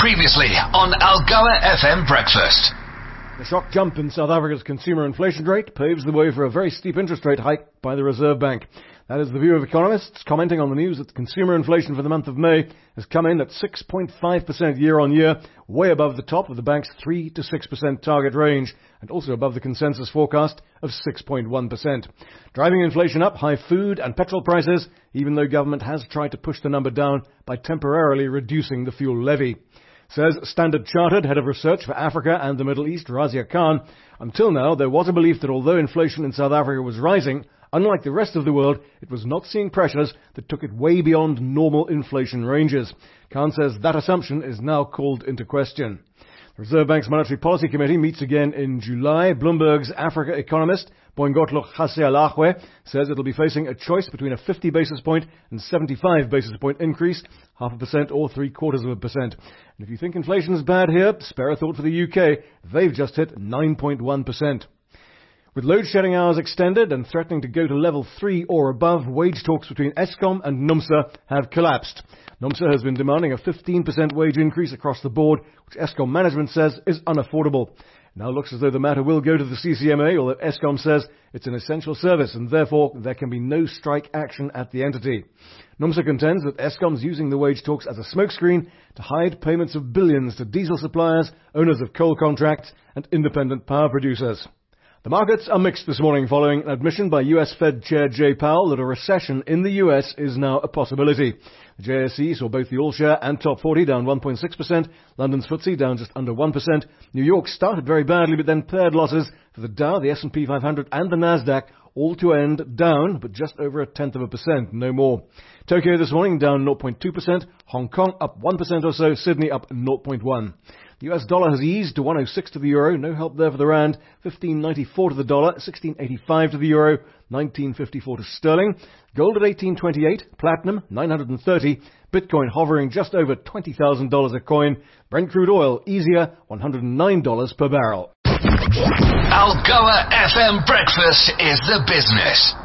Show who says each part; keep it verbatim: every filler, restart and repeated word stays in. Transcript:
Speaker 1: Previously on Algoa F M Breakfast.
Speaker 2: The shock jump in South Africa's consumer inflation rate paves the way for a very steep interest rate hike by the Reserve Bank. That is the view of economists commenting on the news that consumer inflation for the month of May has come in at six point five percent year on year, way above the top of the bank's three to six percent target range, and also above the consensus forecast of six point one percent. Driving inflation up, high food and petrol prices, even though government has tried to push the number down by temporarily reducing the fuel levy. Says Standard Chartered Head of Research for Africa and the Middle East, Razia Khan, until now there was a belief that although inflation in South Africa was rising, unlike the rest of the world, it was not seeing pressures that took it way beyond normal inflation ranges. Khan says that assumption is now called into question. The Reserve Bank's Monetary Policy Committee meets again in July. Bloomberg's Africa economist, Boingotlo Kgasialagwe, says it'll be facing a choice between a fifty basis point and seventy-five basis point increase, half a percent or three quarters of a percent. And if you think inflation is bad here, spare a thought for the U K. They've just hit nine point one percent. With load shedding hours extended and threatening to go to level three or above, wage talks between Eskom and NUMSA have collapsed. NUMSA has been demanding a fifteen percent wage increase across the board, which Eskom management says is unaffordable. It now looks as though the matter will go to the C C M A, although Eskom says it's an essential service and therefore there can be no strike action at the entity. NUMSA contends that Eskom's using the wage talks as a smokescreen to hide payments of billions to diesel suppliers, owners of coal contracts and independent power producers. The markets are mixed this morning following an admission by U S Fed Chair Jay Powell that a recession in the U S is now a possibility. The J S E saw both the All-Share and Top forty down one point six percent, London's F T S E down just under one percent. New York started very badly but then paired losses for the Dow, the S and P five hundred and the Nasdaq, all to end down, but just over a tenth of a percent, no more. Tokyo this morning down zero point two percent, Hong Kong up one percent or so, Sydney up zero point one. The U S dollar has eased to one oh six to the euro, no help there for the rand, fifteen ninety-four to the dollar, sixteen eighty-five to the euro, nineteen fifty-four to sterling, gold at eighteen twenty-eight, platinum nine hundred thirty, Bitcoin hovering just over twenty thousand dollars a coin, Brent crude oil easier, one hundred nine dollars per barrel.
Speaker 1: Algoa F M Breakfast is the business.